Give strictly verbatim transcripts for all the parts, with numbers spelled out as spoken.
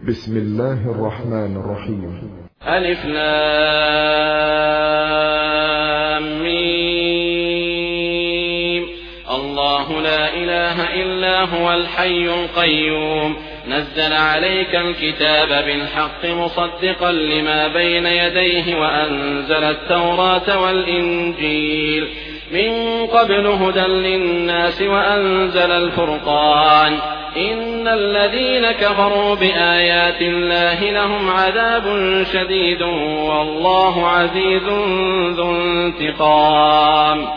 بسم الله الرحمن الرحيم. ألف لام ميم. الله لا إله إلا هو الحي القيوم نزل عليك الكتاب بالحق مصدقا لما بين يديه وأنزل التوراة والإنجيل من قبل هدى للناس وأنزل الفرقان إن الذين كفروا بآيات الله لهم عذاب شديد والله عزيز ذو انتقام.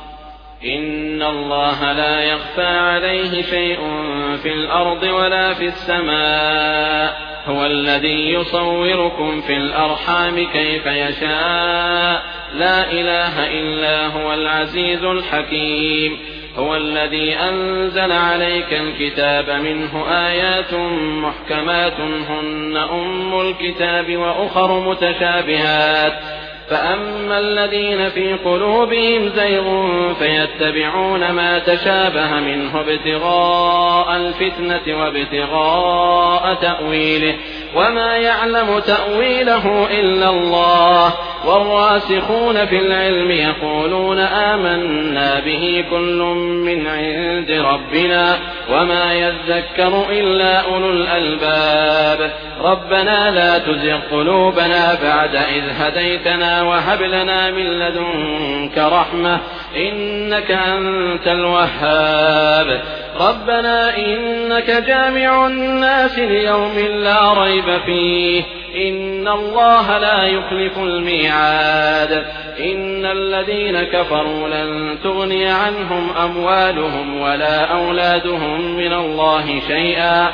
إن الله لا يخفى عليه شيء في الأرض ولا في السماء هو الذي يصوركم في الأرحام كيف يشاء لا إله إلا هو العزيز الحكيم. هو الذي أنزل عليك الكتاب منه آيات محكمات هن أم الكتاب وأخر متشابهات فأما الذين في قلوبهم زيغ فيتبعون ما تشابه منه ابتغاء الفتنة وابتغاء تأويله وما يعلم تأويله إلا الله والراسخون في العلم يقولون آمنا به كل من عند ربنا وما يذكر إلا أولو الألباب. ربنا لا تزغ قلوبنا بعد إذ هديتنا وهب لنا من لدنك رحمة إنك أنت الوهاب. ربنا إنك جامع الناس ليوم لا ريب فيه إن الله لا يخلف الميعاد. إن الذين كفروا لن تغني عنهم أموالهم ولا أولادهم من الله شيئا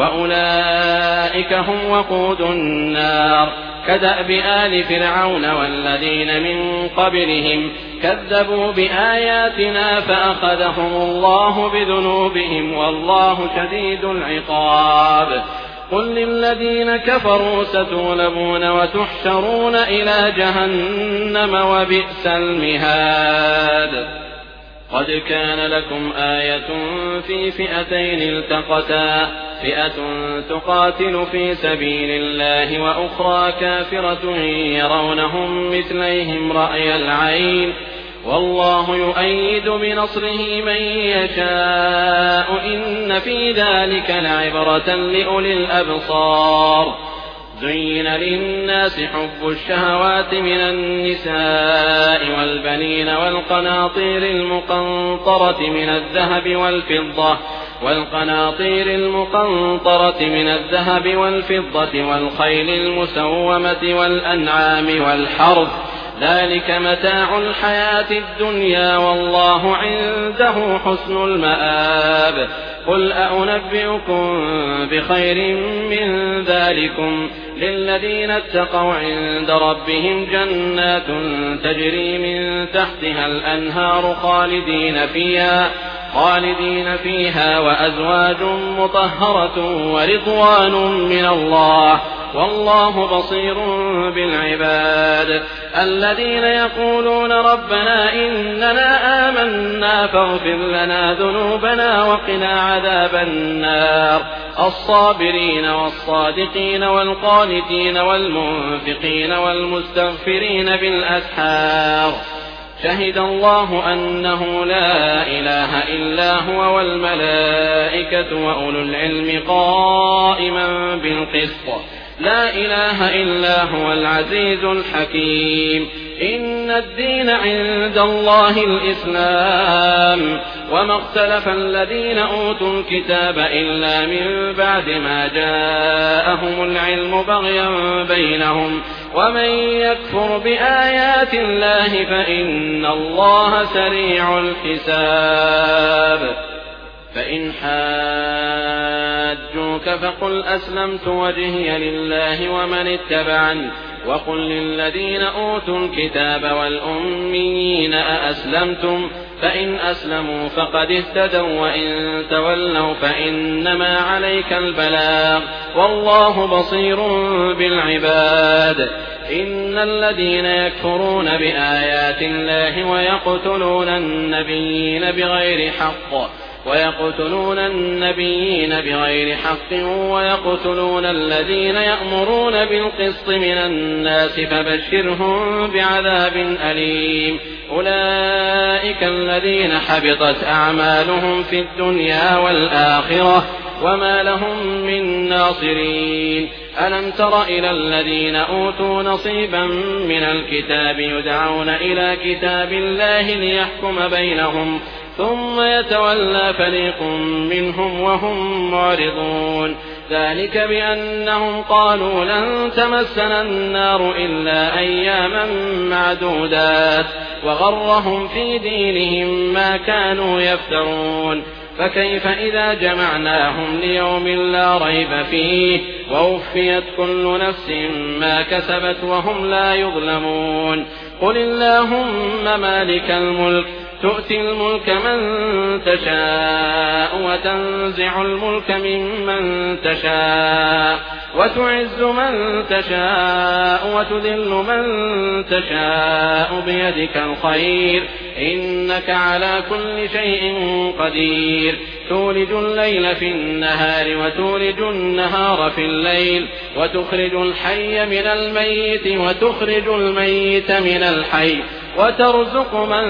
وأولئك هم وقود النار كدأب آل فرعون والذين من قبلهم كذبوا بآياتنا فأخذهم الله بذنوبهم والله شديد العقاب. قل للذين كفروا ستغلبون وتحشرون إلى جهنم وبئس المهاد. قد كان لكم آية في فئتين التقتا فئة تقاتل في سبيل الله وأخرى كافرة يرونهم مثليهم رأي العين والله يؤيد بنصره من يشاء إن في ذلك لعبرة لأولي الأبصار. زين للناس حب الشهوات من النساء والبنين والقناطير المقنطرة من الذهب والفضة والقناطير المقنطرة من الذهب والفضة والخيل المسومة والأنعام والحرث ذلك متاع الحياة الدنيا والله عنده حسن المآب. قل أأنبئكم بخير من ذلكم للذين اتقوا عند ربهم جنات تجري من تحتها الأنهار خالدين فيها خالدين فيها وأزواج مطهرة ورضوان من الله والله بصير بالعباد. الذين يقولون ربنا إننا آمنا فاغفر لنا ذنوبنا وقنا عذاب النار. الصابرين والصادقين والقانتين والمنفقين والمستغفرين بالأسحار. شهد الله أنه لا إله إلا هو والملائكة وأولو العلم قائما بالقسط لا إله إلا هو العزيز الحكيم. إن الدين عند الله الإسلام وما اختلف الذين أوتوا الكتاب إلا من بعد ما جاءهم العلم بغيا بينهم ومن يكفر بآيات الله فإن الله سريع الحساب. فإن حاجوك فقل أسلمت وجهي لله ومن اتبعني وقل للذين أوتوا الكتاب والأميين أأسلمتم فإن أسلموا فقد اهتدوا وإن تولوا فإنما عليك البلاغ والله بصير بالعباد. إن الذين يكفرون بآيات الله ويقتلون النبيين بغير حق ويقتلون النبيين بغير حق ويقتلون الذين يأمرون بالقسط من الناس فبشرهم بعذاب أليم أولئك الذين حبطت أعمالهم في الدنيا والآخرة وما لهم من ناصرين ألم تر إلى الذين أوتوا نصيبا من الكتاب يدعون إلى كتاب الله ليحكم بينهم ثم يتولى فريق منهم وهم معرضون ذلك بأنهم قالوا لن تمسنا النار إلا أياما معدودات وغرهم في دينهم ما كانوا يفترون فكيف إذا جمعناهم ليوم لا ريب فيه ووفيت كل نفس ما كسبت وهم لا يظلمون قل اللهم مالك الملك تؤتي الملك من تشاء وتنزع الملك ممن تشاء وتعز من تشاء وتذل من تشاء بيدك الخير إنك على كل شيء قدير تولج الليل في النهار وتولج النهار في الليل وتخرج الحي من الميت وتخرج الميت من الحي وترزق من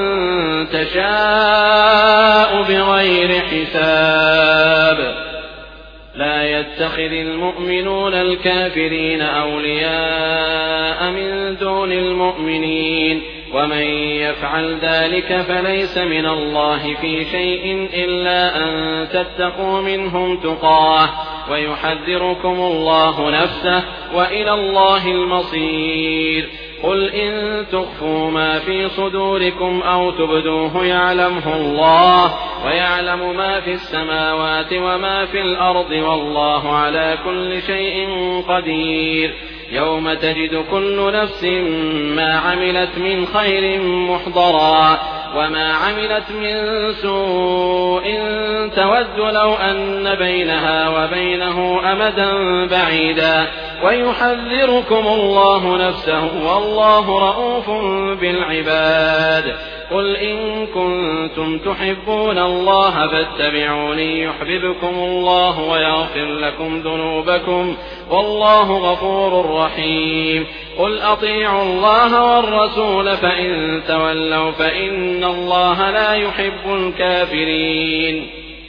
تشاء بغير حساب لا يتخذ المؤمنون الكافرين أولياء من دون المؤمنين ومن يفعل ذلك فليس من الله في شيء إلا أن تتقوا منهم تقاه ويحذركم الله نفسه وإلى الله المصير قل إن تخفوا ما في صدوركم أو تبدوه يعلمه الله ويعلم ما في السماوات وما في الأرض والله على كل شيء قدير يوم تجد كل نفس ما عملت من خير محضرا وما عملت من سوء تود لو أن بينها وبينه أمدا بعيدا ويحذركم الله نفسه والله رؤوف بالعباد قل إن كنتم تحبون الله فاتبعوني يحببكم الله ويغفر لكم ذنوبكم والله غفور رحيم قل أطيعوا الله والرسول فإن تولوا فإن الله لا يحب الكافرين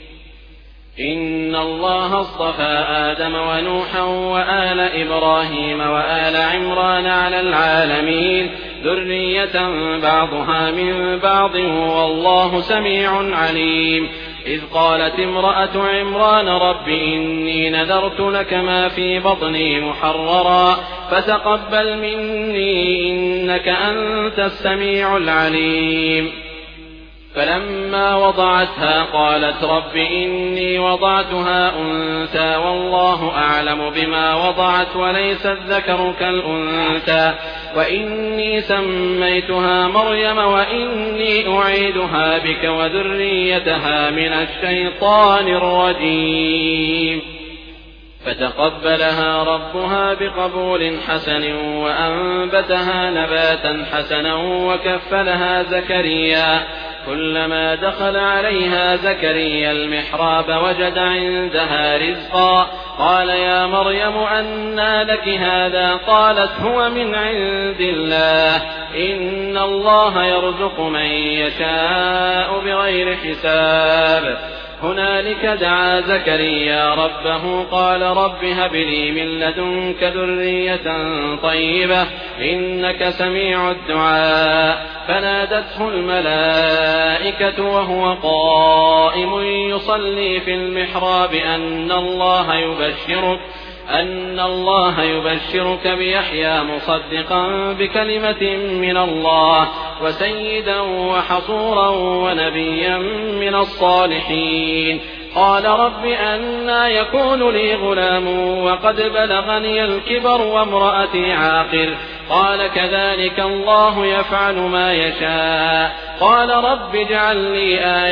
إن الله اصطفى آدم ونوحا وآل إبراهيم وآل عمران على العالمين ذرية بعضها من بعض والله سميع عليم إذ قالت امرأة عمران رب إني نذرت لك ما في بطني محررا فتقبل مني إنك أنت السميع العليم فلما وضعتها قالت رب إني وضعتها أنثى والله أعلم بما وضعت وليس الذكر كالأنثى وإني سميتها مريم وإني أعيدها بك وذريتها من الشيطان الرجيم فتقبلها ربها بقبول حسن وأنبتها نباتا حسنا وكفلها زكريا كلما دخل عليها زكريا المحراب وجد عندها رزقا قال يا مريم أنى لك هذا قالت هو من عند الله إن الله يرزق من يشاء بغير حساب هنالك دعا زكريا ربه قال رب هب لي من لدنك ذرية طيبة إنك سميع الدعاء فنادته الملائكة وهو قائم يصلي في المحراب أن الله يبشرك أن الله يبشرك بيحيى مصدقا بكلمة من الله وسيدا وحصورا ونبيا من الصالحين قال رب أنى يكون لي غلام وقد بلغني الكبر وامرأتي عاقر قال كذلك الله يفعل ما يشاء قال رب اجعل لي آية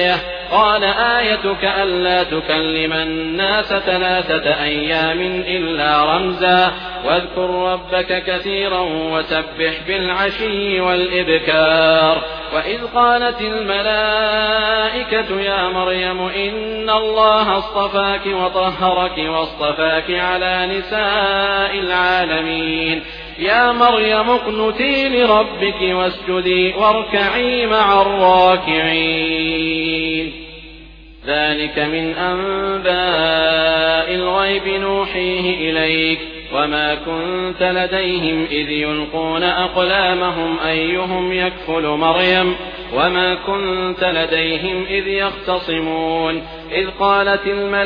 قال آيتك ألا تكلم الناس ثلاثة أيام إلا رمزا واذكر ربك كثيرا وسبح بالعشي والإبكار وإذ قالت الملائكة يا مريم إن الله اصطفاك وطهرك واصطفاك على نساء العالمين يا مريم اقنتي لربك واسجدي واركعي مع الراكعين ذلك من أنباء الغيب نوحيه إليك وما كنت لديهم إذ يلقون أقلامهم أيهم يكفل مريم وما كنت لديهم إذ يختصمون إذ قالت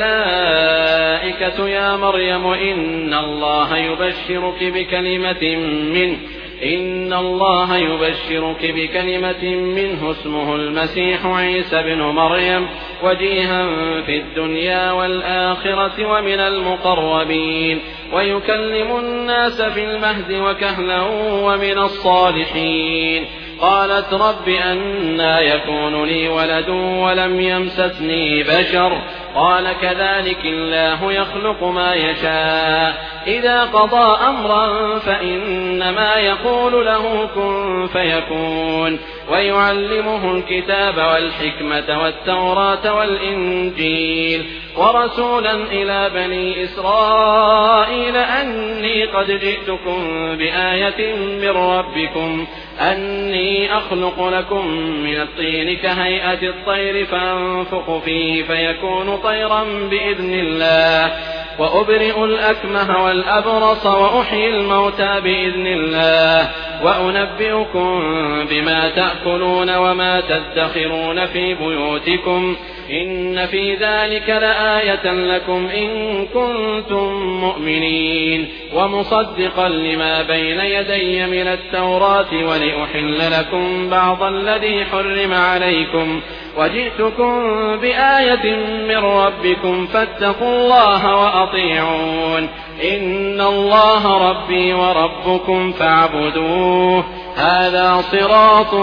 الملائكة يا مريم إن الله يبشرك بكلمة منه إن الله يبشرك بكلمة منه اسمه المسيح عيسى بن مريم وجيها في الدنيا والآخرة ومن المقربين ويكلم الناس في المهد وكهلا ومن الصالحين قالت رب أنى يكون لي ولد ولم يمسسني بشر قال كذلك الله يخلق ما يشاء إذا قضى أمرا فإنما يقول له كن فيكون ويعلمه الكتاب والحكمة والتوراة والإنجيل ورسولا إلى بني إسرائيل أني قد جئتكم بآية من ربكم أني أخلق لكم من الطين كهيئة الطير فأنفخ فيه فيكون طيرا بإذن الله وأبرئ الأكمه والأبرص وأحيي الموتى بإذن الله وأنبئكم بما تأكلون وما تدخرون في بيوتكم إن في ذلك لآية لكم إن كنتم مؤمنين ومصدقا لما بين يدي من التوراة ولأحل لكم بعض الذي حرم عليكم وجئتكم بآية من ربكم فاتقوا الله وأطيعون إن الله ربي وربكم فاعبدوه هذا صراط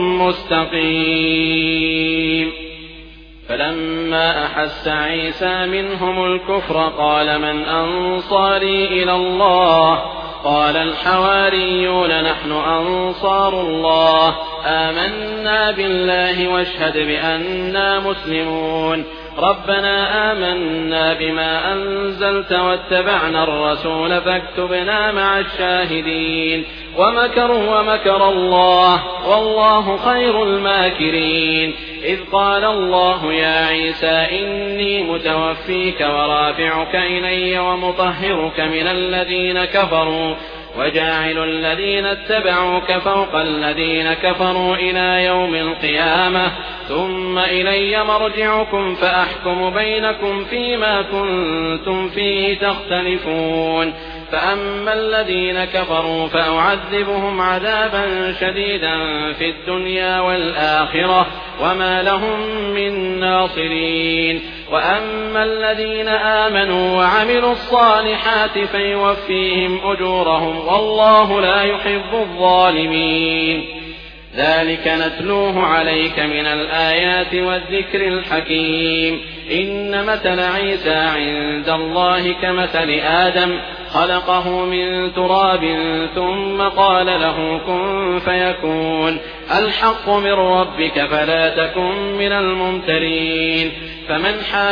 مستقيم فلما أحس عيسى منهم الكفر قال من أنصاري إلى الله قال الحواريون نحن أنصار الله آمنا بالله واشهد بأننا مسلمون ربنا آمنا بما أنزلت واتبعنا الرسول فاكتبنا مع الشاهدين ومكروا ومكر الله والله خير الماكرين إذ قال الله يا عيسى إني متوفيك ورافعك إلي ومطهرك من الذين كفروا وجاعل الذين اتبعوك فوق الذين كفروا إلى يوم القيامة ثم إلي مرجعكم فأحكم بينكم فيما كنتم فيه تختلفون فأما الذين كفروا فأعذبهم عذابا شديدا في الدنيا والآخرة وما لهم من ناصرين وأما الذين آمنوا وعملوا الصالحات فيوفيهم أجورهم والله لا يحب الظالمين ذلك نتلوه عليك من الآيات والذكر الحكيم إن مثل عيسى عند الله كمثل آدم خلقه من تراب ثم قال له كن فيكون الحق من ربك فلا تكن من الممترين فمن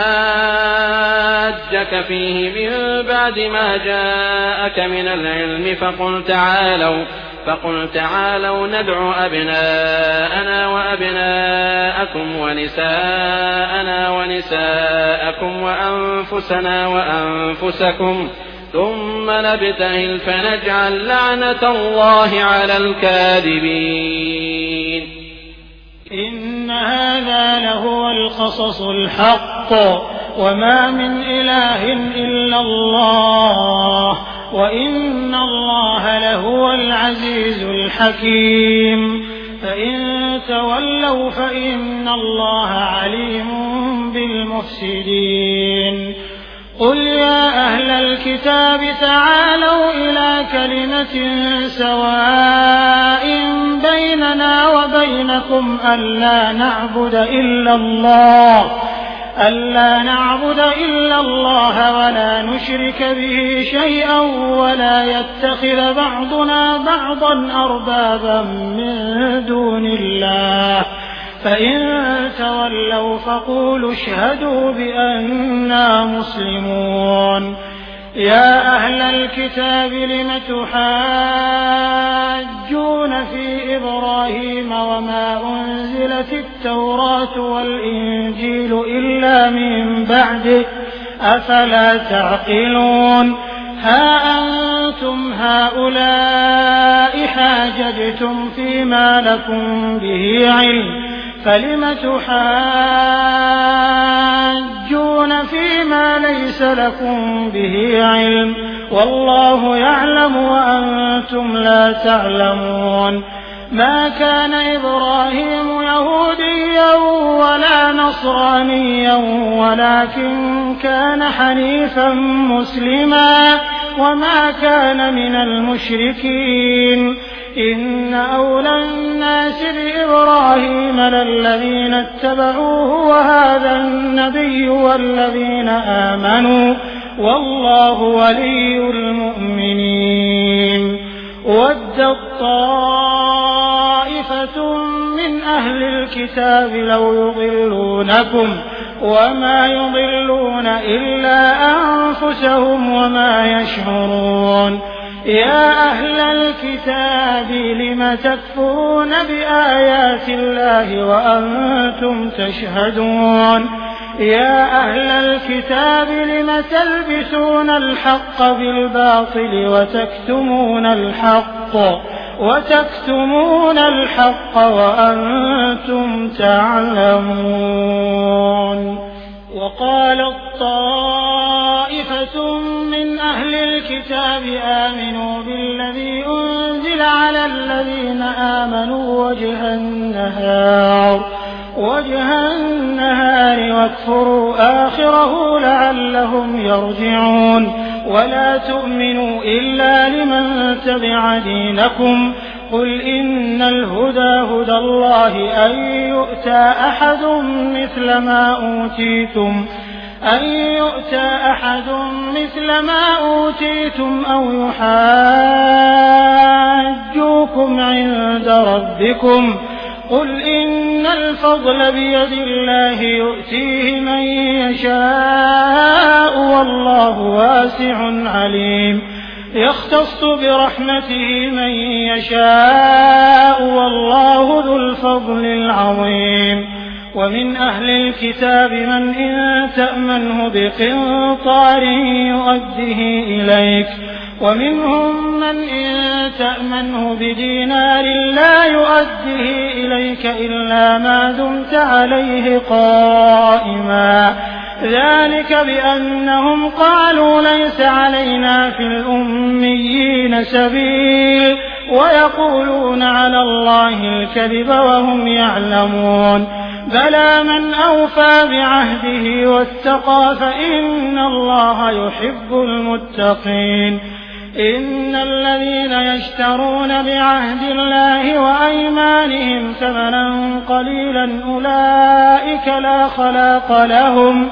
حاجك فيه من بعد ما جاءك من العلم فقل تعالوا فقل تعالوا ندع أبناءنا وأبناءكم ونساءنا ونساءكم وأنفسنا وأنفسكم ثم نبتهل فنجعل لعنة الله على الكاذبين إن هذا لهو القصص الحق وما من إله إلا الله وإن الله لهو العزيز الحكيم فإن تولوا فإن الله عليم بالمفسدين قل يا أهل الكتاب تعالوا إلى كلمة سواء بيننا وبينكم ألا نعبد إلا الله ألا نعبد إلا الله ولا نشرك به شيئا ولا يتخذ بعضنا بعضا أربابا من دون الله فإن تولوا فقولوا اشهدوا بأننا مسلمون يا أهل الكتاب لم تحاجون في إبراهيم وما أنزلت التوراة والإنجيل إلا من بعده أفلا تعقلون ها أنتم هؤلاء حاججتم فيما لكم به علم فلم تحاجون فيما ليس لكم به علم والله يعلم وأنتم لا تعلمون ما كان إبراهيم يهوديا ولا نصرانيا ولكن كان حنيفا مسلما وما كان من المشركين إن أولى الناس بإبراهيم للذين اتبعوه وهذا النبي والذين آمنوا والله ولي المؤمنين ودت طائفة من أهل الكتاب لو يضلونكم وما يضلون إلا أنفسهم وما يشعرون يا أهل الكتاب لم تكفرون بآيات الله وأنتم تشهدون يا أهل الكتاب لم تلبسون الحق بالباطل وتكتمون الحق وتكتمون الحق وأنتم تعلمون وقالت طائفة من أهل الكتاب آمنوا بالذي أنزل على الذين آمنوا وجه النهار وجه النهار واكفروا آخره لعلهم يرجعون ولا تؤمنوا إلا لمن تبع دينكم قل إن الهدى هدى الله أن يؤتى أحد مثل ما أوتيتم أن يؤتى أحد مثل ما أوتيتم أو يحاجوكم عند ربكم قل إن الفضل بيد الله يؤتيه من يشاء والله واسع عليم يختص برحمته من يشاء والله ذو الفضل العظيم ومن أهل الكتاب من إن تأمنه بقنطار يؤده إليك ومنهم من إن تأمنه بدينار لا يؤده إليك إلا ما دمت عليه قائما ذلك بأنهم قالوا ليس علينا في الأميين سبيل ويقولون على الله الكذب وهم يعلمون بلى من أوفى بعهده واتقى فإن الله يحب المتقين إن الذين يشترون بعهد الله وأيمانهم ثمنا قليلا أولئك لا خلاق لهم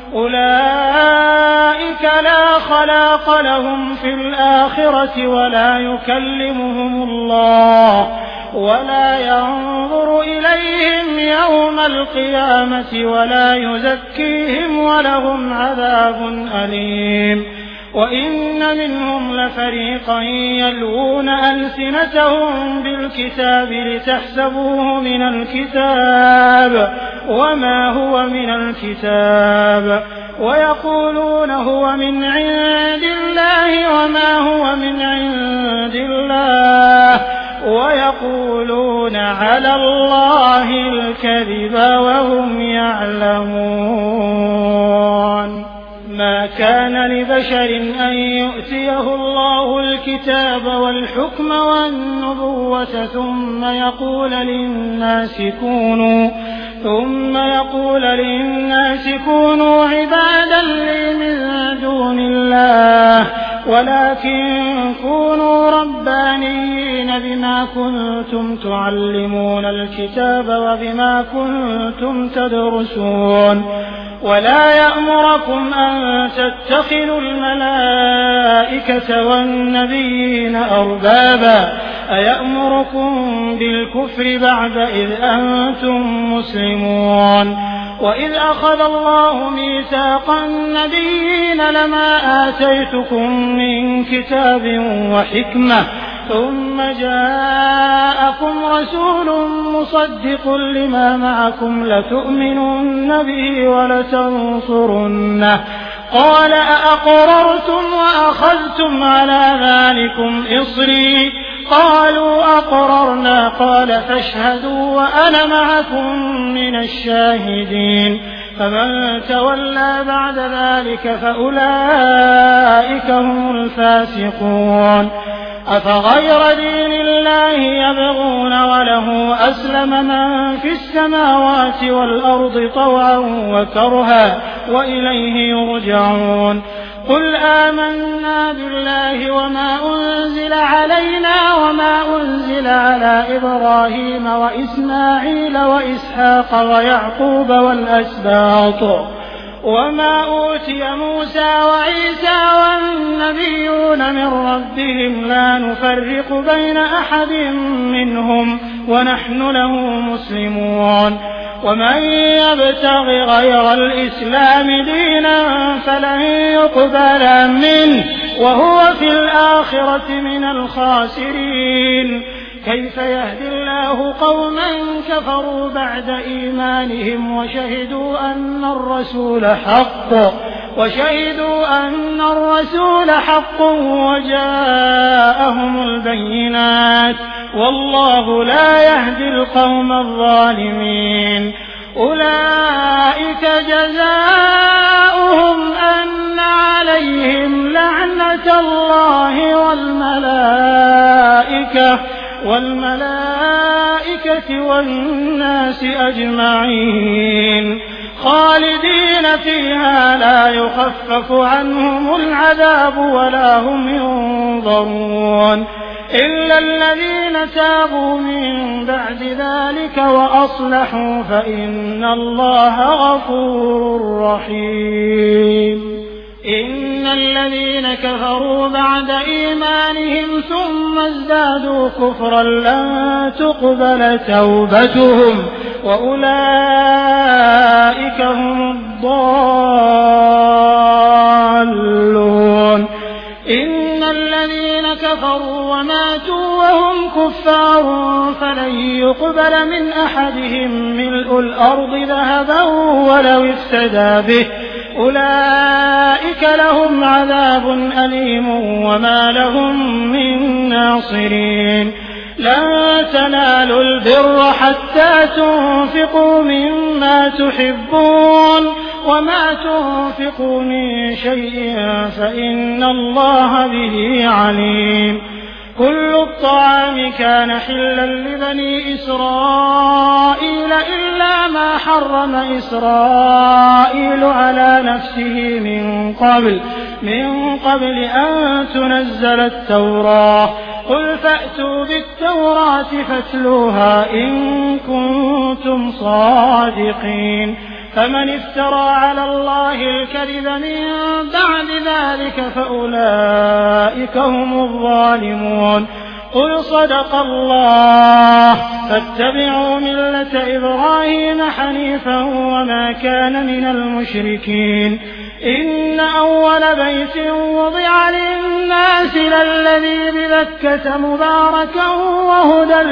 أولئك لا خلاق لهم في الآخرة ولا يكلمهم الله ولا ينظر إليهم يوم القيامة ولا يزكيهم ولهم عذاب أليم وإن منهم لفريقا يلوون ألسنتهم بالكتاب لتحسبوه من الكتاب وما هو من الكتاب ويقولون هو من عند الله وما هو من عند الله ويقولون على الله الكذب وهم يعلمون ما كان لبشر أن يؤتيه الله الكتاب والحكم والنبوة ثم يقول للناس كونوا ثم يقول للناس كونوا عبادا لي من دون الله ولكن كونوا ربانيين بما كنتم تعلمون الكتاب وبما كنتم تدرسون ولا يأمركم أن تتخذوا الملائكة والنبيين أربابا أيأمركم بالكفر بعد إذ أنتم مسلمون وإذ أخذ الله ميثاق النبيين لما آتيتكم من كتاب وحكمة ثم جاءكم رسول مصدق لما معكم لتؤمنن به ولتنصرنه قال أأقررتم وأخذتم على ذلكم إصري قالوا أقررنا قال فاشهدوا وأنا معكم من الشاهدين فمن تولى بعد ذلك فأولئك هم الفاسقون أفغير دين الله يبغون وله أسلم من في السماوات والأرض طوعا وكرها وإليه يرجعون قل آمنا بالله وما أنزل علينا وما أنزل على إبراهيم وإسماعيل وإسحاق ويعقوب والأسباط وما أوتي موسى وعيسى والنبيون من ربهم لا نفرق بين أحد منهم ونحن له مسلمون ومن يبتغ غير الإسلام دينا فلن يقبل منه وهو في الآخرة من الخاسرين كيف يهدي الله قوما كفروا بعد إيمانهم وشهدوا أن الرسول حق وشهدوا أن الرسول حق وجاءهم البينات والله لا يهدي القوم الظالمين أولئك جزاؤهم أن عليهم لعنة الله والملائكة والملائكة والناس أجمعين خالدين فيها لا يخفف عنهم العذاب ولا هم ينظرون إلا الذين تابوا من بعد ذلك وأصلحوا فإن الله غفور رحيم إن الذين كفروا بعد إيمانهم ثم ازدادوا كفرا لن تقبل توبتهم وأولئك هم الضالون إن الذين كفروا وماتوا وهم كفار فلن يقبل من أحدهم ملء الأرض ذهبا ولو افتدى به أولئك لهم عذاب أليم وما لهم من ناصرين لن تنالوا البر حتى تنفقوا مما تحبون وما تنفقوا من شيء فإن الله به عليم كل الطعام كان حلا لبني إسرائيل إلا ما حرم إسرائيل على نفسه من قبل من قبل أن تنزل التوراة قل فأتوا بالتوراة فاتلوها إن كنتم صادقين فمن افترى على الله الكذب من بعد ذلك فأولئك هم الظالمون قل صدق الله فاتبعوا ملة إبراهيم حنيفا وما كان من المشركين إن أول بيت وضع للناس للذي ببكة مباركا وهدى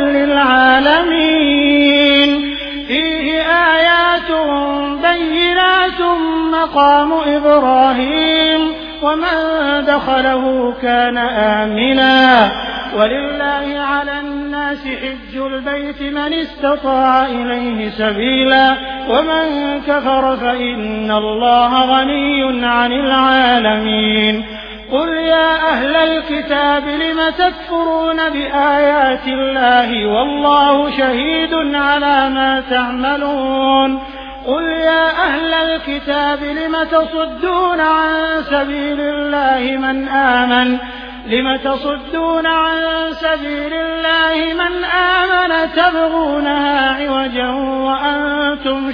للعالمين فيه آيات بينات مقام إبراهيم ومن دخله كان آمنا ولله على الناس حج البيت من استطاع إليه سبيلا ومن كفر فإن الله غني عن العالمين قل يا أهل الكتاب لم تكفرون بآيات الله والله شهيد على ما تعملون قل يا أهل الكتاب لم تصدون عن سبيل الله من آمن لم تصدون عن سبيل الله من آمن تبغونها عوجا وأنتم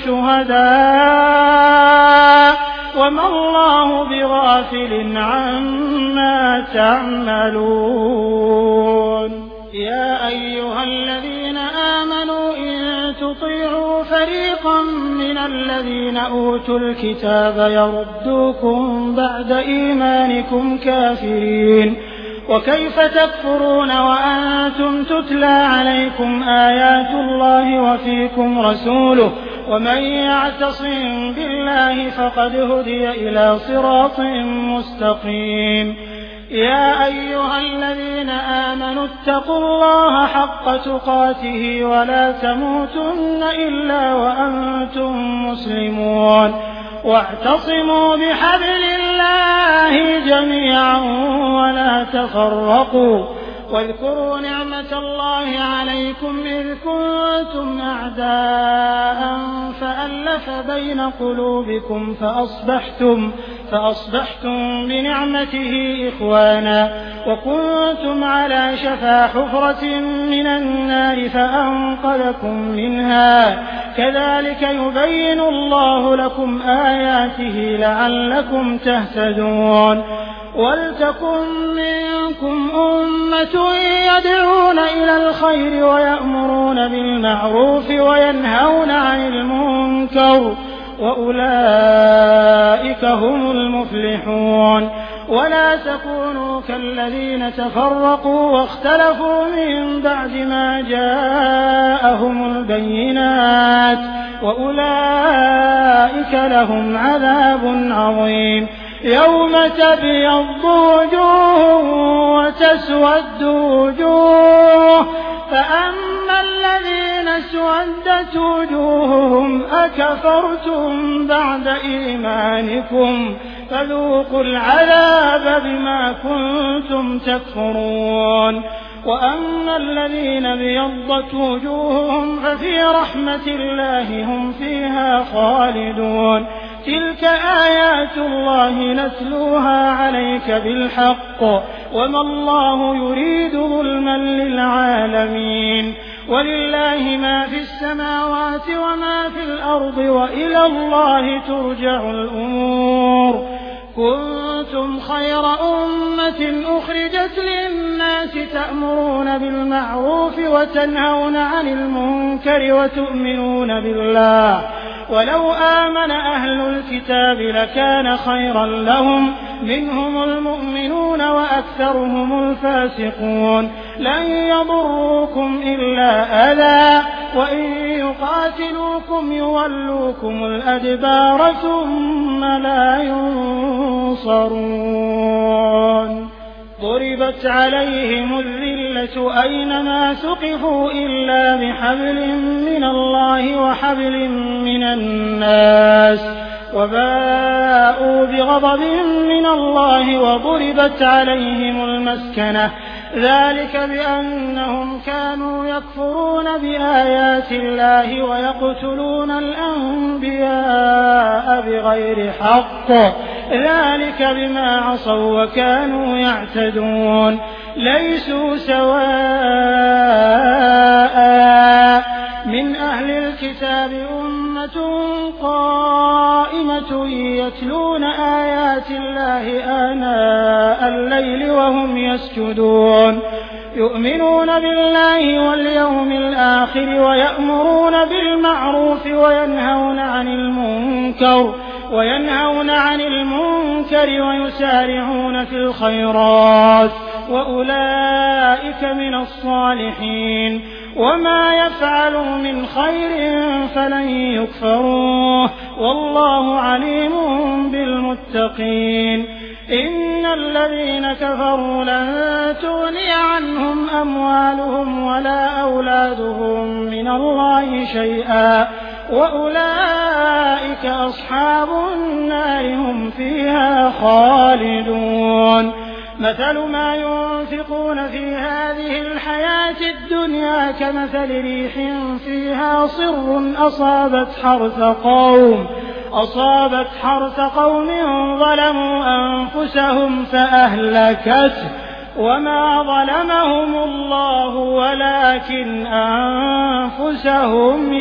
شهداء وما الله بغافل عما تعملون يا أيها الذين آمنوا إن تطيعوا فريقا من الذين أوتوا الكتاب يردوكم بعد إيمانكم كافرين وكيف تكفرون وأنتم تتلى عليكم آيات الله وفيكم رسوله ومن يعتصم بالله فقد هدي إلى صراط مستقيم يا أيها الذين آمنوا اتقوا الله حق تقاته ولا تموتن إلا وأنتم مسلمون واعتصموا بحبل الله جميعا ولا تفرقوا واذكروا نعمة الله عليكم إذ كنتم أعداء فألف بين قلوبكم فأصبحتم فأصبحتم بنعمته إخوانا وكنتم على شفا حفرة من النار فأنقذكم منها كذلك يبين الله لكم آياته لعلكم تهتدون ولتكن منكم أمة يدعون إلى الخير ويأمرون بالمعروف وينهون عن المنكر وأولئك هم المفلحون ولا تكونوا كالذين تفرقوا واختلفوا من بعد ما جاءهم البينات وأولئك لهم عذاب عظيم يوم تبيض وجوه وتسود وجوه فأما الذين اسودت وجوههم أكفرتم بعد إيمانكم فذوقوا العذاب بما كنتم تكفرون وأما الذين ابيضت وجوههم ففي رحمة الله هم فيها خالدون تلك آيات الله نتلوها عليك بالحق وما الله يريد ظلما للعالمين ولله ما في السماوات وما في الأرض وإلى الله ترجع الأمور كنتم خير أمة أخرجت للناس تأمرون بالمعروف وتنهون عن المنكر وتؤمنون بالله ولو آمن أهل الكتاب لكان خيرا لهم منهم المؤمنون وأكثرهم الفاسقون لن يضروكم إلا أذى وإن يقاتلوكم يولوكم الأدبار ثم لا ينصرون ضربت عليهم الذلة أينما ثقفوا إلا بحبل من الله وحبل من الناس وباءوا بغضب من الله وضربت عليهم المسكنة ذلك بأنهم كانوا يكفرون بآيات الله ويقتلون الأنبياء بغير حق ذلك بما عصوا وكانوا يعتدون ليسوا سواء من أهل الكتاب أمة قائمة يتلون آيات الله آناء الليل وهم يسجدون يؤمنون بالله واليوم الآخر ويأمرون بالمعروف وينهون عن المنكر وينهون عن المنكر ويسارعون في الخيرات وأولئك من الصالحين وما يفعلوا من خير فلن يكفروه والله عليم بالمتقين إن الذين كفروا لن تغني عنهم أموالهم ولا أولادهم من الله شيئا وأولئك أصحاب النار هم فيها خالدون مثل ما ينفقون في هذه الحياة الدنيا كمثل ريح فيها صر أصابت حرث قوم أصابت حرث قوم ظلموا أنفسهم فأهلكته وما ظلمهم الله ولكن أنفسهم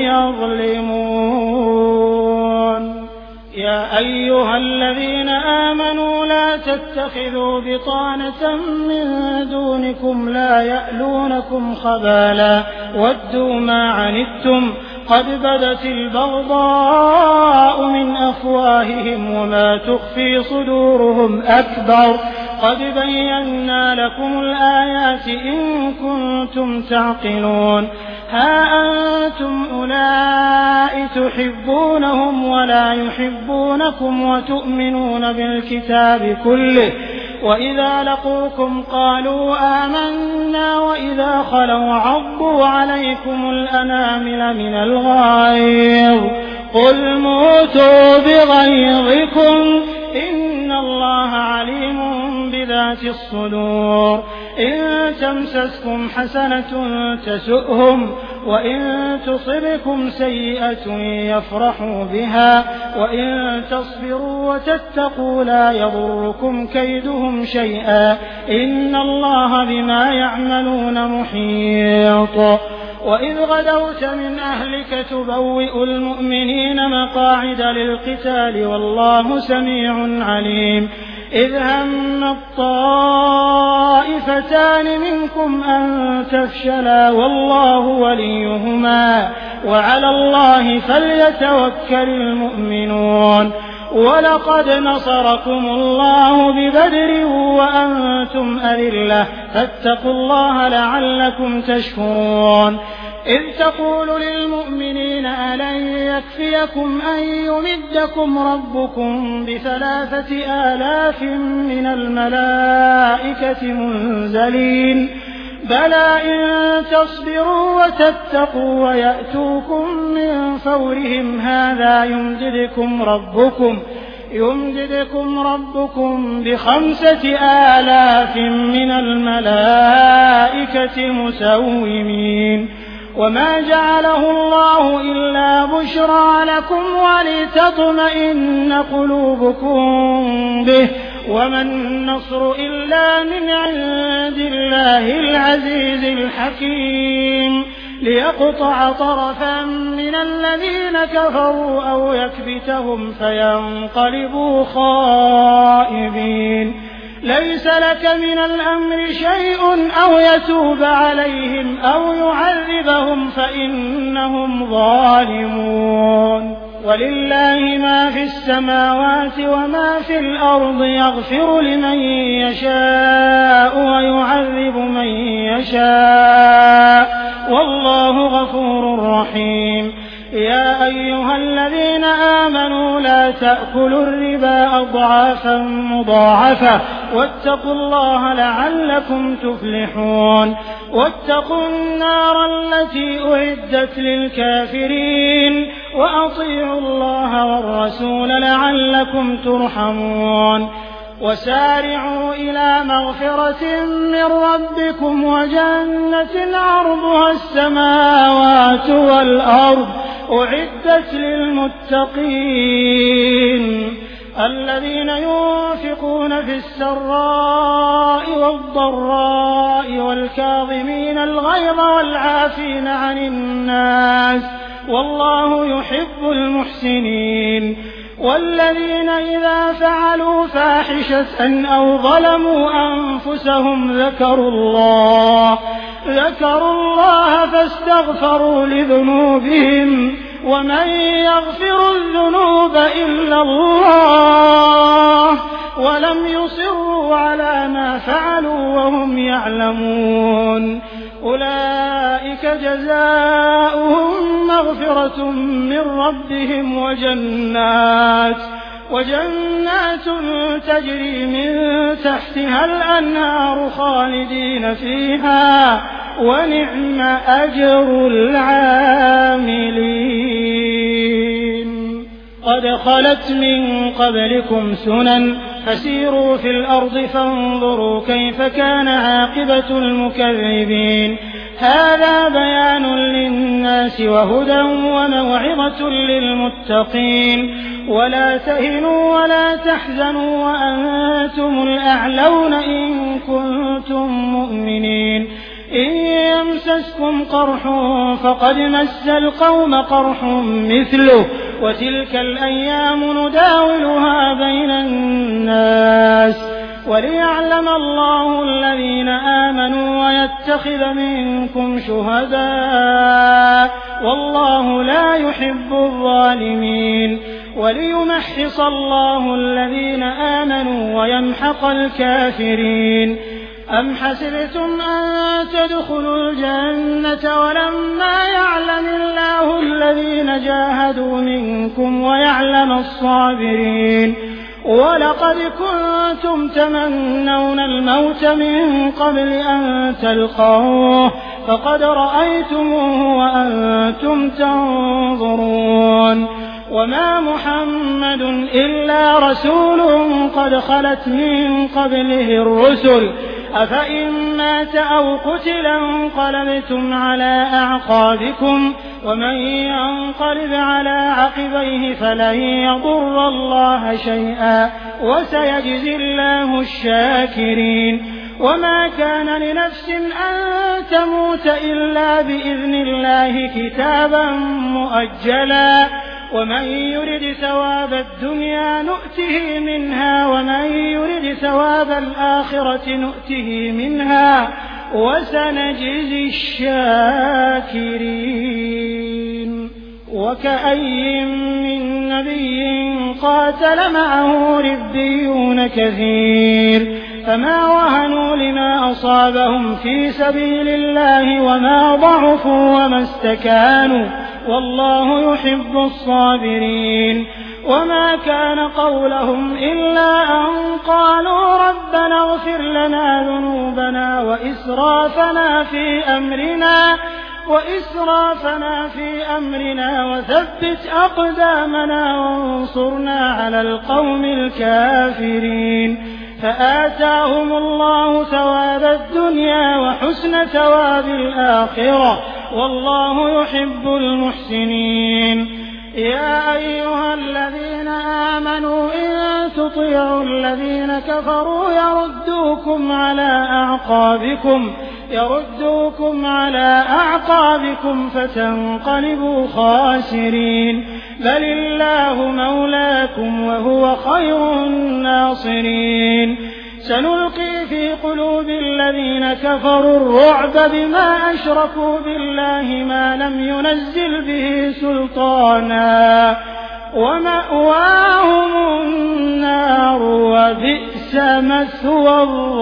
يظلمون يا أيها الذين آمنوا لا تتخذوا بطانة من دونكم لا يألونكم خبالا ودوا ما عنتم قد بدت البغضاء من أفواههم وما تخفي صدورهم أكبر قد بينا لكم الآيات إن كنتم تعقلون ها أنتم أولئك تحبونهم ولا يحبونكم وتؤمنون بالكتاب كله وإذا لقوكم قالوا آمنا وإذا خلوا عضوا عليكم الأنامل من الغيظ قل موتوا بغيظكم إن الله عليم بذات الصدور إن تمسسكم حسنة تسؤهم وإن تصبكم سيئة يفرحوا بها وإن تصبروا وتتقوا لا يضركم كيدهم شيئا إن الله بما يعملون محيط وإذ غدوت من أهلك تبوئ المؤمنين مقاعد للقتال والله سميع عليم إذ هم الطائفتان منكم أن تفشلا والله وليهما وعلى الله فليتوكل المؤمنون ولقد نصركم الله ببدر وأنتم أذلة فاتقوا الله لعلكم تشكرون إذ تقول للمؤمنين ألن يكفيكم أن يمدكم ربكم بثلاثة آلاف من الملائكة منزلين بلى إن تصبروا وتتقوا ويأتوكم من فورهم هذا يمددكم ربكم يمددكم ربكم بخمسة آلاف من الملائكة مسومين وما جعله الله إلا بشرى لكم ولتطمئن قلوبكم به وما النصر إلا من عند الله العزيز الحكيم ليقطع طرفا من الذين كفروا أو يكبتهم فينقلبوا خائبين ليس لك من الأمر شيء أو يتوب عليهم أو يعذبهم فإنهم ظالمون ولله ما في السماوات وما في الأرض يغفر لمن يشاء ويعذب من يشاء والله غفور رحيم يا أيها الذين آمنوا لا تأكلوا الربا أضعافا مضاعفة واتقوا الله لعلكم تفلحون واتقوا النار التي أعدت للكافرين وأطيعوا الله والرسول لعلكم ترحمون وسارعوا إلى مغفرة من ربكم وجنة عرضها السماوات والأرض أعدت للمتقين الذين ينفقون في السراء والضراء والكاظمين الغيظ والعافين عن الناس والله يحب المحسنين والذين إذا فعلوا فاحشة أو ظلموا أنفسهم ذكروا الله ذكروا الله فاستغفروا لذنوبهم ومن يغفر الذنوب إلا الله ولم يصروا على ما فعلوا وهم يعلمون أولئك جزاؤهم مغفرة من ربهم وجنات وجنات تجري من تحتها الأنهار خالدين فيها ونعم أجر العاملين. قد خلت من قبلكم سنن فسيروا في الأرض فانظروا كيف كان عاقبة المكذبين. هذا بيان للناس وهدى وموعظة للمتقين. ولا تهنوا ولا تحزنوا وأنتم الأعلون إن كنتم مؤمنين. إن يمسسكم قرح فقد مس القوم قرح مثله وتلك الأيام نداولها بين الناس وليعلم الله الذين آمنوا ويتخذ منكم شهداء والله لا يحب الظالمين وليمحص الله الذين آمنوا ويمحق الكافرين. أم حسبتم أن تدخلوا الجنة ولما يعلم الله الذين جاهدوا منكم ويعلم الصابرين. ولقد كنتم تمنون الموت من قبل أن تلقوه فقد رأيتموه وأنتم تنظرون. وما محمد إلا رسول قد خلت من قبله الرسل أفإن مات أو قتل انقلبتم على أعقابكم ومن ينقلب على عقبيه فلن يضر الله شيئا وسيجزي الله الشاكرين. وما كان لنفس أن تموت إلا بإذن الله كتابا مؤجلا ومن يرد ثواب الدنيا نؤته منها ومن يرد ثواب الآخرة نؤته منها وسنجزي الشاكرين. وكأي من نبي قاتل معه ربيون كثير فما وهنوا لما أصابهم في سبيل الله وما ضعفوا وما استكانوا والله يحب الصابرين. وما كان قولهم إلا أن قالوا ربنا اغفر لنا ذنوبنا وإسرافنا في أمرنا وإسرافنا في أمرنا وثبت أقدامنا وانصرنا على القوم الكافرين. فآتاهم الله ثواب الدنيا وحسن ثواب الآخرة والله يحب المحسنين. يا أيها الذين آمنوا إن تطيعوا الذين كفروا يردوكم على أعقابكم يردوكم على أعقابكم فتنقلبوا خاسرين. بل الله مولاكم وهو خير الناصرين. سنلقي في قلوب الذين كفروا الرعب بما أشركوا بالله ما لم ينزل به سلطانا ومأواهم النار وبئس مثوى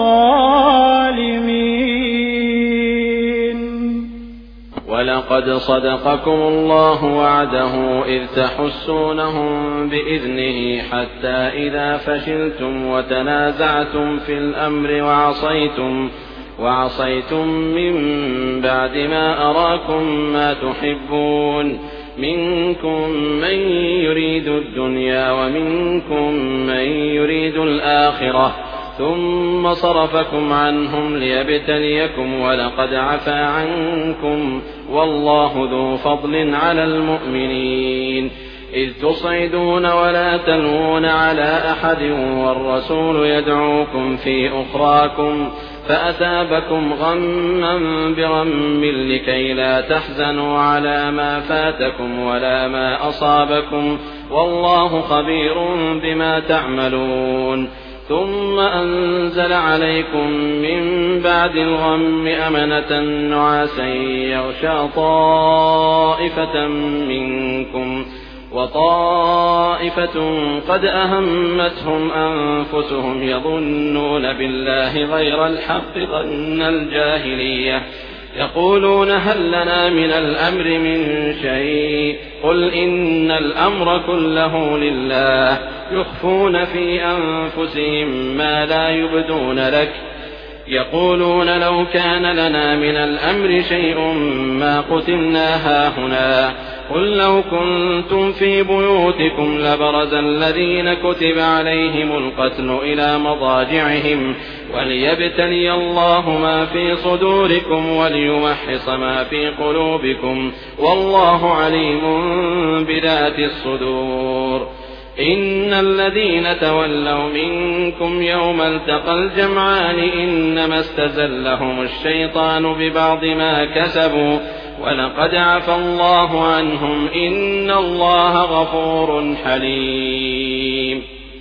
الظالمين. ولقد صدقكم الله وعده إذ تحسونهم بإذنه حتى إذا فشلتم وتنازعتم في الأمر وعصيتم وعصيتم من بعد ما أراكم ما تحبون منكم من يريد الدنيا ومنكم من يريد الآخرة ثم صرفكم عنهم ليبتليكم ولقد عفا عنكم والله ذو فضل على المؤمنين. إذ تصعدون ولا تلوون على أحد والرسول يدعوكم في أخراكم فأثابكم غما برم لكي لا تحزنوا على ما فاتكم ولا ما أصابكم والله خبير بما تعملون. ثم أنزل عليكم من بعد الغم أمنة نعاسا يغشى طائفة منكم وطائفة قد أهمتهم أنفسهم يظنون بالله غير الحق ظن الجاهلية يقولون هل لنا من الأمر من شيء قل إن الأمر كله لله يخفون في أنفسهم ما لا يبدون لك يقولون لو كان لنا من الأمر شيء ما قتلنا هاهنا قل لو كنتم في بيوتكم لبرز الذين كتب عليهم القتل إلى مضاجعهم وليبتلي الله ما في صدوركم وليمحص ما في قلوبكم والله عليم بذات الصدور إن الذين تولوا منكم يوم التقى الجمعان إنما استزلهم الشيطان ببعض ما كسبوا ولقد عفى الله عنهم إن الله غفور حليم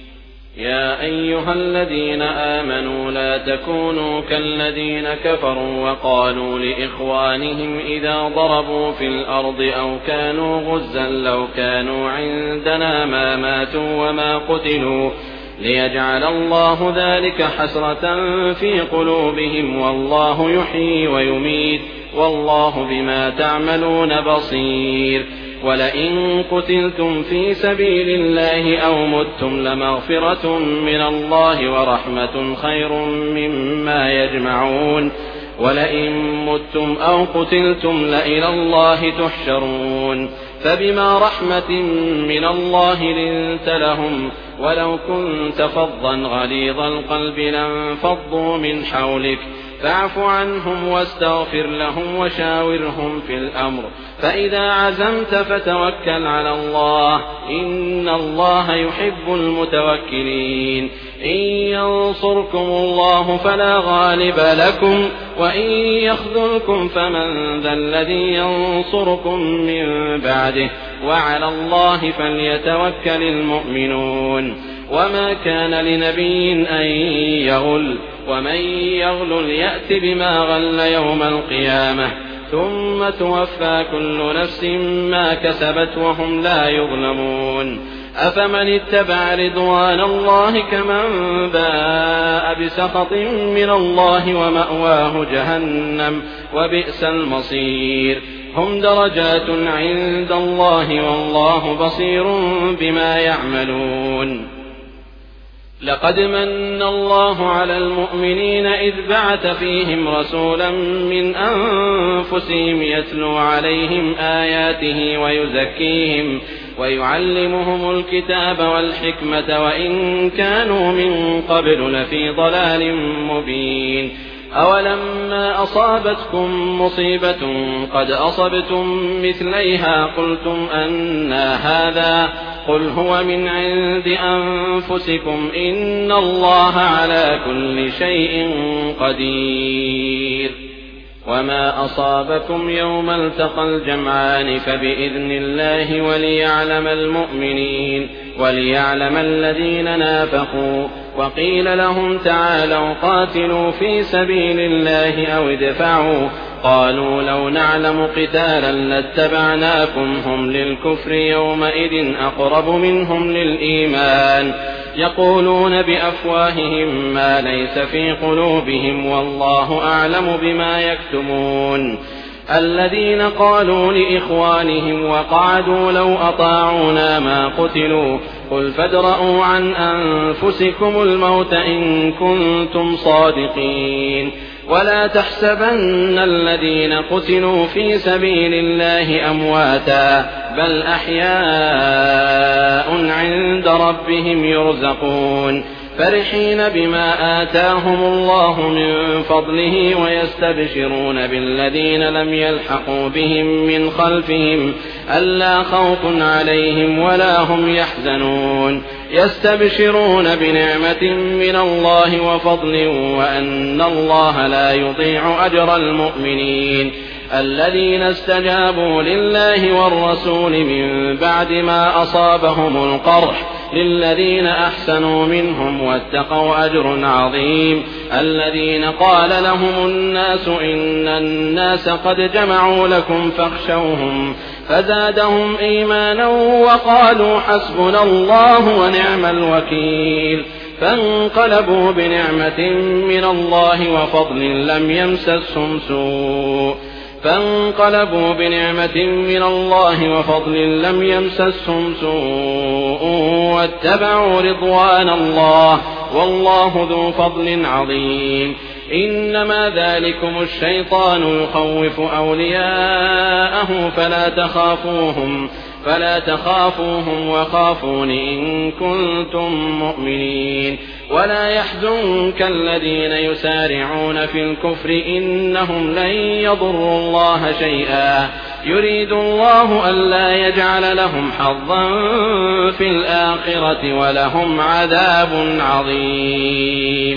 يا أيها الذين آمنوا لا تكونوا كالذين كفروا وقالوا لإخوانهم إذا ضربوا في الأرض أو كانوا غزا لو كانوا عندنا ما ماتوا وما قتلوا ليجعل الله ذلك حسرة في قلوبهم والله يحيي ويميت والله بما تعملون بصير ولئن قتلتم في سبيل الله أو متم لمغفرة من الله ورحمة خير مما يجمعون ولئن متم أو قتلتم لإلى الله تحشرون فبما رحمة من الله لنت لهم ولو كنت فظا غليظ القلب لانفضوا من حولك فاعف عنهم واستغفر لهم وشاورهم في الأمر فإذا عزمت فتوكل على الله إن الله يحب المتوكلين إن ينصركم الله فلا غالب لكم وإن يخذلكم فمن ذا الذي ينصركم من بعده وعلى الله فليتوكل المؤمنون وما كان لنبي أن يغل ومن يغل يأت بما غل يوم القيامة ثم توفى كل نفس ما كسبت وهم لا يظلمون أفمن اتبع رضوان الله كمن باء بسخط من الله ومأواه جهنم وبئس المصير هم درجات عند الله والله بصير بما يعملون لقد من الله على المؤمنين إذ بعث فيهم رسولا من أنفسهم يتلو عليهم آياته ويزكيهم ويعلمهم الكتاب والحكمة وإن كانوا من قبل لفي ضلال مبين أولما أصابتكم مصيبة قد أصبتم مثليها قلتم أنى هذا قل هو من عند أنفسكم إن الله على كل شيء قدير وما أصابكم يوم التقى الجمعان فبإذن الله وليعلم المؤمنين وليعلم الذين نافقوا وقيل لهم تعالوا قاتلوا في سبيل الله أو ادفعوا قالوا لو نعلم قتالا لاتبعناكم هم للكفر يومئذ أقرب منهم للإيمان يقولون بأفواههم ما ليس في قلوبهم والله أعلم بما يكتمون الذين قالوا لإخوانهم وقعدوا لو أطاعونا ما قتلوا قل فادرءوا عن أنفسكم الموت إن كنتم صادقين ولا تحسبن الذين قتلوا في سبيل الله أمواتا بل أحياء عند ربهم يرزقون فرحين بما آتاهم الله من فضله ويستبشرون بالذين لم يلحقوا بهم من خلفهم ألا خوف عليهم ولا هم يحزنون يستبشرون بنعمة من الله وفضل وأن الله لا يضيع أجر المؤمنين الذين استجابوا لله والرسول من بعد ما أصابهم القرح للذين أحسنوا منهم واتقوا أجر عظيم الذين قال لهم الناس إن الناس قد جمعوا لكم فاخشوهم فزادهم إيمانا وقالوا حسبنا الله ونعم الوكيل فانقلبوا بنعمة من الله وفضل لم يمسسهم سوء فانقلبوا بنعمة من الله وفضل لم يمسسهم سوء واتبعوا رضوان الله والله ذو فضل عظيم. إنما ذلكم الشيطان يخوف أولياءه فلا تخافوهم فلا تخافوهم وخافون إن كنتم مؤمنين. ولا يحزنك الذين يسارعون في الكفر إنهم لن يضروا الله شيئا يريد الله ألا يجعل لهم حظا في الآخرة ولهم عذاب عظيم.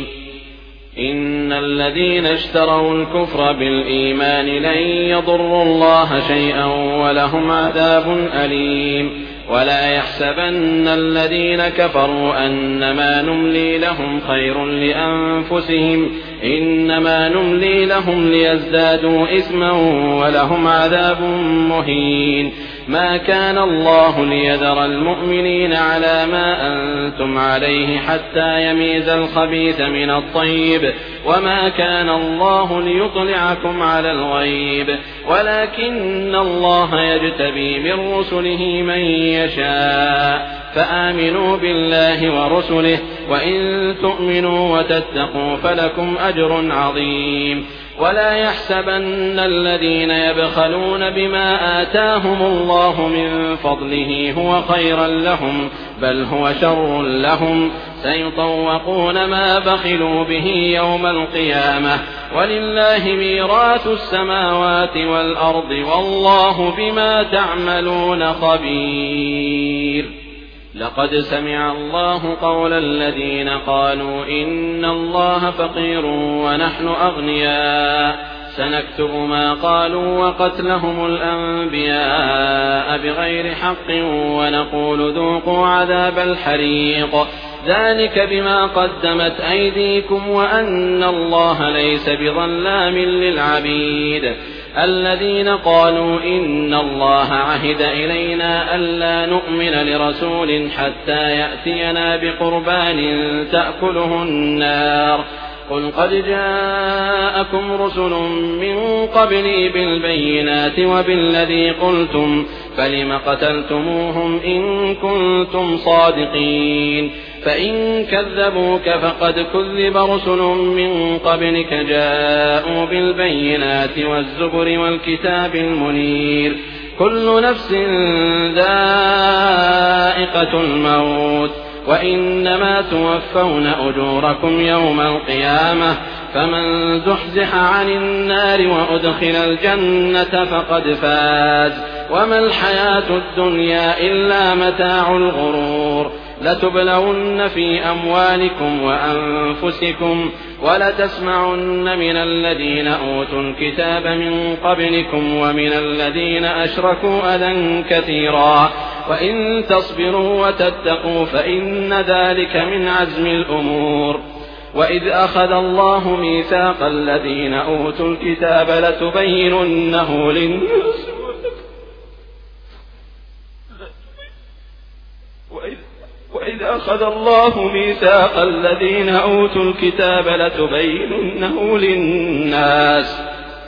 إن الذين اشتروا الكفر بالإيمان لن يضروا الله شيئا ولهم عذاب أليم. ولا يحسبن الذين كفروا أنما نملي لهم خير لأنفسهم إنما نملي لهم ليزدادوا إثما ولهم عذاب مهين. ما كان الله ليذر المؤمنين على ما أنتم عليه حتى يميز الخبيث من الطيب وما كان الله ليطلعكم على الغيب ولكن الله يجتبي من رسله من يشاء فآمنوا بالله ورسله وإن تؤمنوا وتتقوا فلكم أجر عظيم. ولا يحسبن الذين يبخلون بما آتاهم الله من فضله هو خيرا لهم بل هو شر لهم سيطوقون ما بخلوا به يوم القيامة ولله ميراث السماوات والأرض والله بما تعملون خبير. لقد سمع الله قول الذين قالوا إن الله فقير ونحن أغنياء سنكتب ما قالوا وقتلهم الأنبياء بغير حق ونقول ذوقوا عذاب الحريق ذلك بما قدمت أيديكم وأن الله ليس بظلام للعبيد. الذين قالوا إن الله عهد إلينا ألا نؤمن لرسول حتى يأتينا بقربان تأكله النار قل قد جاءكم رسل من قبلي بالبينات وبالذي قلتم فلم قتلتموهم إن كنتم صادقين. فإن كذبوك فقد كذب رسل من قبلك جاءوا بالبينات والزبر والكتاب المنير كل نفس ذائقة الموت وإنما توفون أجوركم يوم القيامة فمن زحزح عن النار وأدخل الجنة فقد فاز وما الحياة الدنيا إلا متاع الغرور. لتبلون في أموالكم وأنفسكم ولتسمعن من الذين أوتوا الكتاب من قبلكم ومن الذين أشركوا أذى كثيرا وإن تصبروا وتتقوا فإن ذلك من عزم الأمور. وإذ أخذ الله ميثاق الذين أوتوا الكتاب لتبيننه للناس وإذ أخذ الله ميثاق الذين أوتوا الكتاب لتبيننه للناس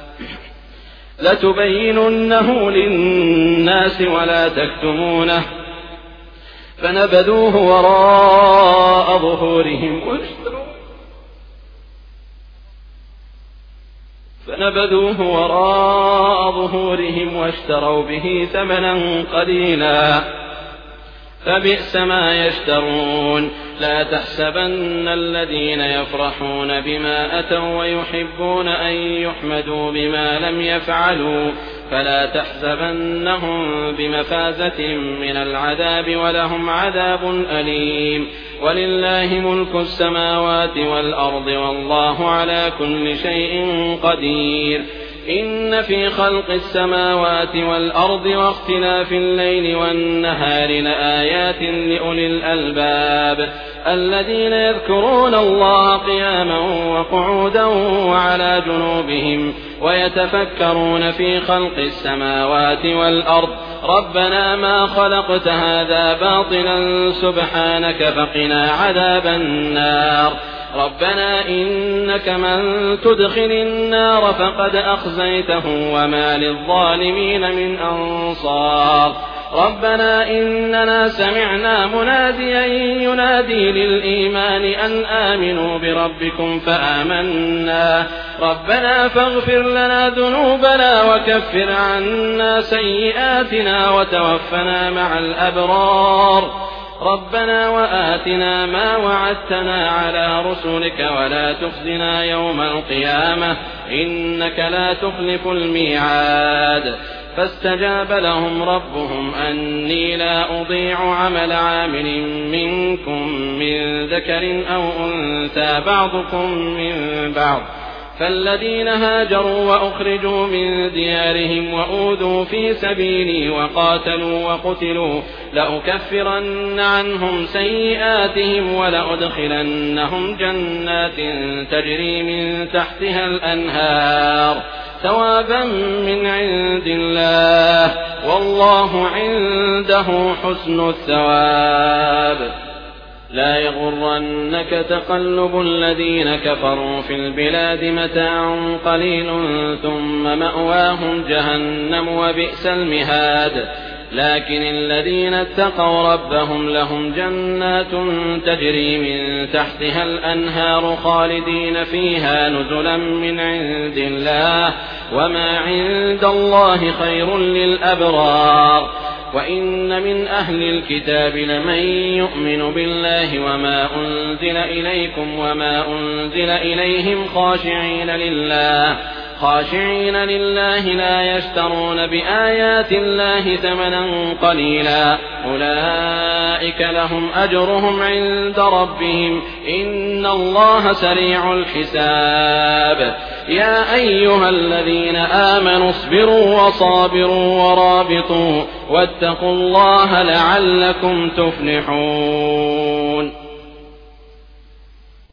لتبيننه للناس ولا تكتمونه فنبذوه وراء ظهورهم واشتروا فنبذوه وراء ظهورهم واشتروا به ثمنا قليلا فبئس ما يشترون. لا تحسبن الذين يفرحون بما أتوا ويحبون أن يحمدوا بما لم يفعلوا فلا تحسبنهم بمفازة من العذاب ولهم عذاب أليم. ولله ملك السماوات والأرض والله على كل شيء قدير. إن في خلق السماوات والأرض واختلاف الليل والنهار لآيات لأولي الألباب الذين يذكرون الله قياما وقعودا وعلى جنوبهم ويتفكرون في خلق السماوات والأرض ربنا ما خلقت هذا باطلا سبحانك فقنا عذاب النار. ربنا إنك من تدخل النار فقد أخزيته وما للظالمين من أنصار ربنا إننا سمعنا مناديا ينادي للإيمان أن آمنوا بربكم فآمنا ربنا فاغفر لنا ذنوبنا وكفر عنا سيئاتنا وتوفنا مع الأبرار ربنا وآتنا ما وعدتنا على رسلك ولا تخزنا يوم القيامة إنك لا تخلف الميعاد فاستجاب لهم ربهم أني لا أضيع عمل عامل منكم من ذكر أو أنثى بعضكم من بعض فالذين هاجروا وأخرجوا من ديارهم وأوذوا في سبيلي وقاتلوا وقتلوا لأكفرن عنهم سيئاتهم ولأدخلنهم جنات تجري من تحتها الأنهار ثوابا من عند الله والله عنده حسن الثواب لا يغرنك تقلب الذين كفروا في البلاد متاع قليل ثم مأواهم جهنم وبئس المهاد لكن الذين اتقوا ربهم لهم جنات تجري من تحتها الأنهار خالدين فيها نزلا من عند الله وما عند الله خير للأبرار وإن من أهل الكتاب لمن يؤمن بالله وما أنزل إليكم وما أنزل إليهم خاشعين لله خاشعين لله لا يشترون بآيات الله ثمنا قليلا أولئك لهم أجرهم عند ربهم إن الله سريع الحساب يا أيها الذين آمنوا اصبروا وصابروا ورابطوا واتقوا الله لعلكم تفلحون